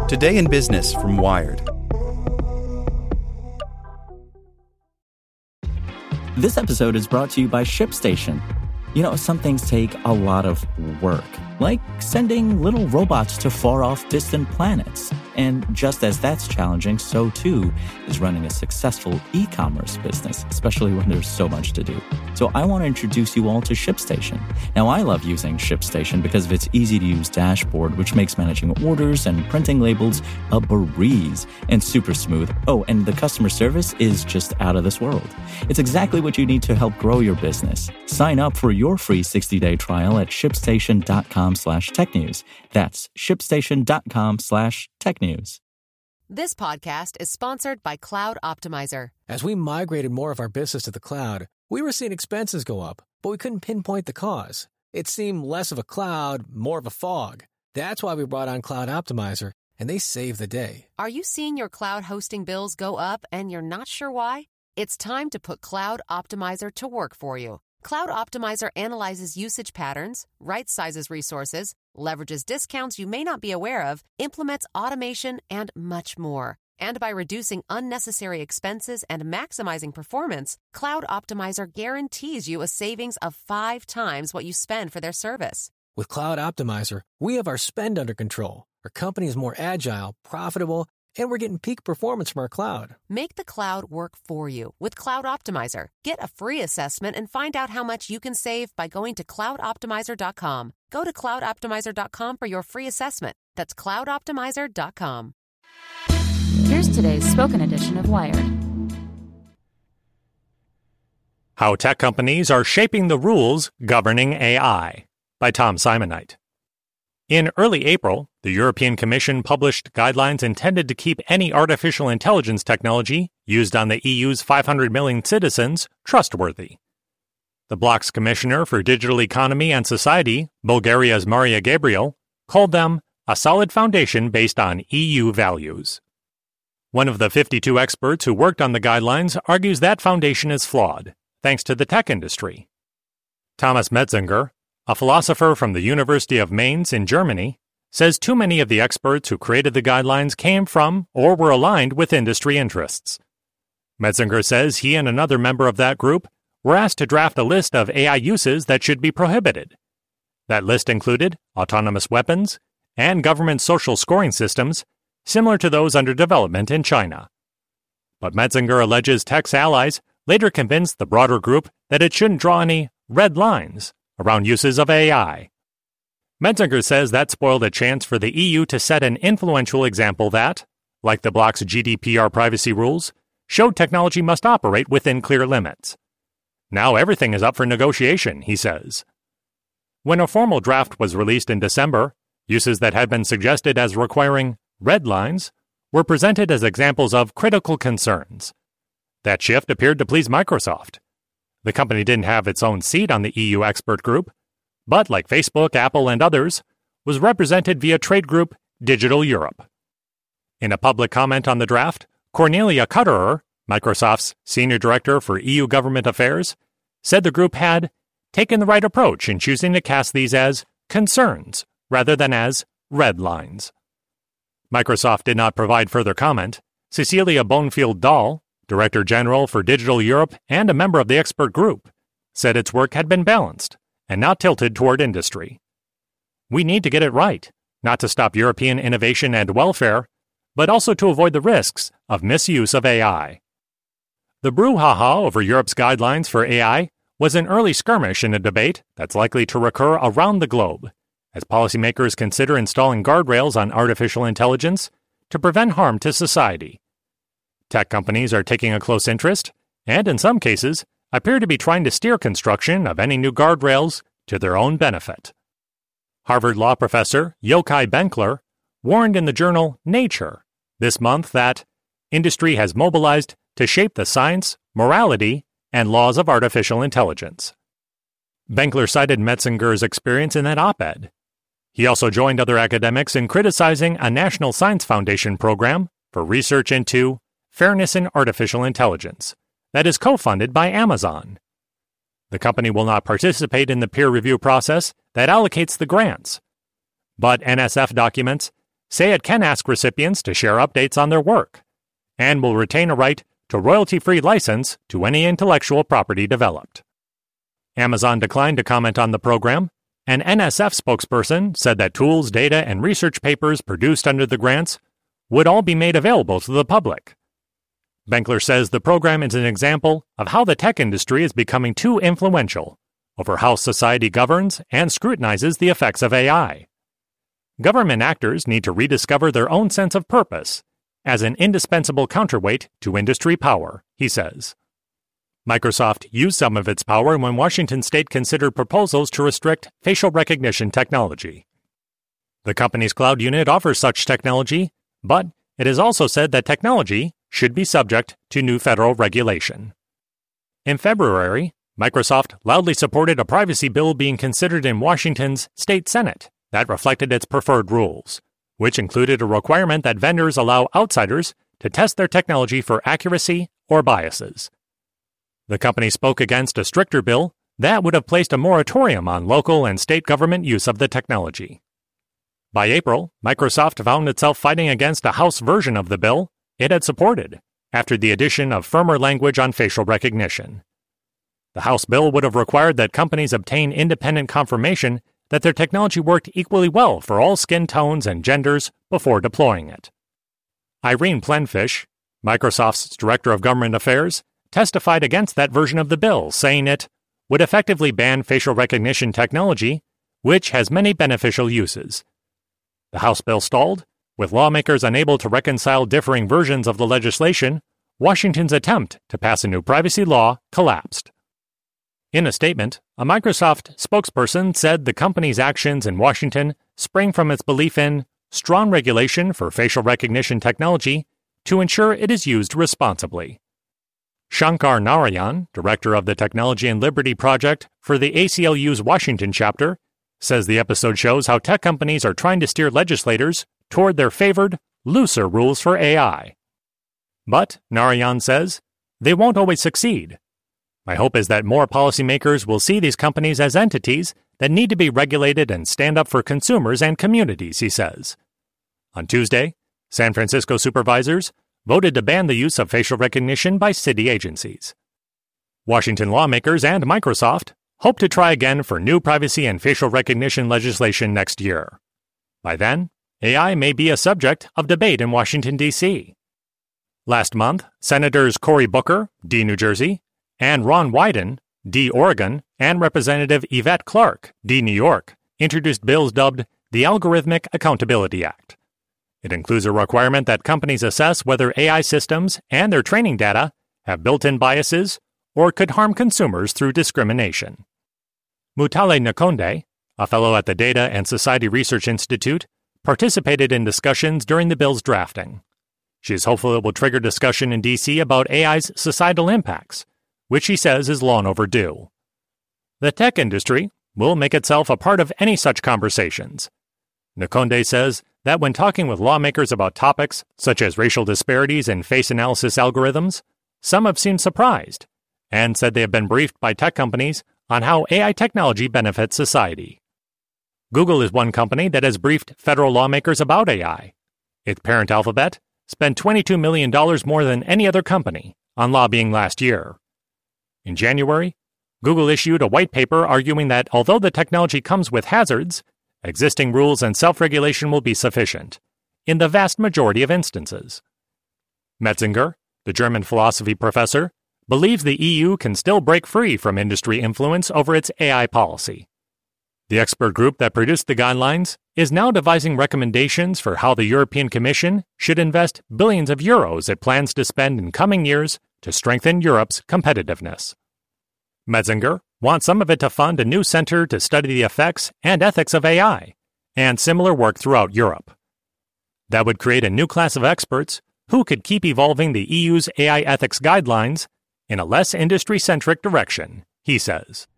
Today in Business from Wired. This episode is brought to you by ShipStation. You know, some things take a lot of work, like sending little robots to far-off distant planets. And just as that's challenging, so too is running a successful e-commerce business, especially when there's so much to do. So I want to introduce you all to ShipStation. Now, I love using ShipStation because of its easy-to-use dashboard, which makes managing orders and printing labels a breeze and super smooth. Oh, and the customer service is just out of this world. It's exactly what you need to help grow your business. Sign up for your free 60-day trial at shipstation.com/technews. That's shipstation.com/technews. This podcast is sponsored by Cloud Optimizer. As we migrated more of our business to the cloud, we were seeing expenses go up, but we couldn't pinpoint the cause. It seemed less of a cloud, more of a fog. That's why we brought on Cloud Optimizer, and they saved the day. Are you seeing your cloud hosting bills go up and you're not sure why? It's time to put Cloud Optimizer to work for you. Cloud Optimizer analyzes usage patterns, right-sizes resources, leverages discounts you may not be aware of, implements automation, and much more. And by reducing unnecessary expenses and maximizing performance, Cloud Optimizer guarantees you a savings of 5 times what you spend for their service. With Cloud Optimizer, we have our spend under control. Our company is more agile, profitable, and we're getting peak performance from our cloud. Make the cloud work for you with Cloud Optimizer. Get a free assessment and find out how much you can save by going to cloudoptimizer.com. Go to cloudoptimizer.com for your free assessment. That's cloudoptimizer.com. Here's today's spoken edition of Wired. How Tech Companies Are Shaping the Rules Governing AI by Tom Simonite. In early April, the European Commission published guidelines intended to keep any artificial intelligence technology used on the EU's 500 million citizens trustworthy. The bloc's Commissioner for Digital Economy and Society, Bulgaria's Maria Gabriel, called them a solid foundation based on EU values. One of the 52 experts who worked on the guidelines argues that foundation is flawed, thanks to the tech industry. Thomas Metzinger, a philosopher from the University of Mainz in Germany, says too many of the experts who created the guidelines came from or were aligned with industry interests. Metzinger says he and another member of that group were asked to draft a list of AI uses that should be prohibited. That list included autonomous weapons and government social scoring systems similar to those under development in China. But Metzinger alleges tech's allies later convinced the broader group that it shouldn't draw any red lines around uses of AI. Metzinger says that spoiled a chance for the EU to set an influential example that, like the bloc's GDPR privacy rules, showed technology must operate within clear limits. Now everything is up for negotiation, he says. When a formal draft was released in December, uses that had been suggested as requiring red lines were presented as examples of critical concerns. That shift appeared to please Microsoft. The company didn't have its own seat on the EU expert group, but like Facebook, Apple, and others, was represented via trade group Digital Europe. In a public comment on the draft, Cornelia Cutterer, Microsoft's Senior Director for EU Government Affairs, said the group had taken the right approach in choosing to cast these as concerns rather than as red lines. Microsoft did not provide further comment. Cecilia Bonfield-Dahl, Director General for Digital Europe and a member of the expert group, said its work had been balanced and not tilted toward industry. We need to get it right, not to stop European innovation and welfare, but also to avoid the risks of misuse of AI. The brouhaha over Europe's guidelines for AI was an early skirmish in a debate that's likely to recur around the globe, as policymakers consider installing guardrails on artificial intelligence to prevent harm to society. Tech companies are taking a close interest, and in some cases, appear to be trying to steer construction of any new guardrails to their own benefit. Harvard Law professor Yochai Benkler warned in the journal Nature this month that industry has mobilized to shape the science, morality, and laws of artificial intelligence. Benkler cited Metzinger's experience in that op-ed. He also joined other academics in criticizing a National Science Foundation program for research into fairness in artificial intelligence that is co-funded by Amazon. The company will not participate in the peer review process that allocates the grants, but NSF documents say it can ask recipients to share updates on their work, and will retain a right to royalty-free license to any intellectual property developed. Amazon declined to comment on the program. An NSF spokesperson said that tools, data, and research papers produced under the grants would all be made available to the public. Benkler says the program is an example of how the tech industry is becoming too influential over how society governs and scrutinizes the effects of AI. Government actors need to rediscover their own sense of purpose as an indispensable counterweight to industry power, he says. Microsoft used some of its power when Washington state considered proposals to restrict facial recognition technology. The company's cloud unit offers such technology, but it has also said that technology should be subject to new federal regulation. In February, Microsoft loudly supported a privacy bill being considered in Washington's state Senate that reflected its preferred rules, which included a requirement that vendors allow outsiders to test their technology for accuracy or biases. The company spoke against a stricter bill that would have placed a moratorium on local and state government use of the technology. By April, Microsoft found itself fighting against a House version of the bill it had supported after the addition of firmer language on facial recognition. The House bill would have required that companies obtain independent confirmation that their technology worked equally well for all skin tones and genders before deploying it. Irene Plenfish, Microsoft's Director of Government Affairs, testified against that version of the bill, saying it would effectively ban facial recognition technology, which has many beneficial uses. The House bill stalled. With lawmakers unable to reconcile differing versions of the legislation, Washington's attempt to pass a new privacy law collapsed. In a statement, a Microsoft spokesperson said the company's actions in Washington spring from its belief in strong regulation for facial recognition technology to ensure it is used responsibly. Shankar Narayan, director of the Technology and Liberty Project for the ACLU's Washington chapter, says the episode shows how tech companies are trying to steer legislators toward their favored, looser rules for AI. But, Narayan says, they won't always succeed. My hope is that more policymakers will see these companies as entities that need to be regulated and stand up for consumers and communities, he says. On Tuesday, San Francisco supervisors voted to ban the use of facial recognition by city agencies. Washington lawmakers and Microsoft hope to try again for new privacy and facial recognition legislation next year. By then, AI may be a subject of debate in Washington, D.C. Last month, Senators Cory Booker, D. New Jersey, and Ron Wyden, D. Oregon, and Representative Yvette Clarke, D. New York, introduced bills dubbed the Algorithmic Accountability Act. It includes a requirement that companies assess whether AI systems and their training data have built-in biases or could harm consumers through discrimination. Mutale Nkonde, a fellow at the Data and Society Research Institute, participated in discussions during the bill's drafting. She is hopeful it will trigger discussion in D.C. about AI's societal impacts, which she says is long overdue. The tech industry will make itself a part of any such conversations. Nkonde says that when talking with lawmakers about topics such as racial disparities in face analysis algorithms, some have seemed surprised and said they have been briefed by tech companies on how AI technology benefits society. Google is one company that has briefed federal lawmakers about AI. Its parent Alphabet spent $22 million more than any other company on lobbying last year. In January, Google issued a white paper arguing that although the technology comes with hazards, existing rules and self-regulation will be sufficient in the vast majority of instances. Metzinger, the German philosophy professor, believes the EU can still break free from industry influence over its AI policy. The expert group that produced the guidelines is now devising recommendations for how the European Commission should invest billions of euros it plans to spend in coming years to strengthen Europe's competitiveness. Metzinger wants some of it to fund a new center to study the effects and ethics of AI, and similar work throughout Europe. That would create a new class of experts who could keep evolving the EU's AI ethics guidelines in a less industry-centric direction, he says.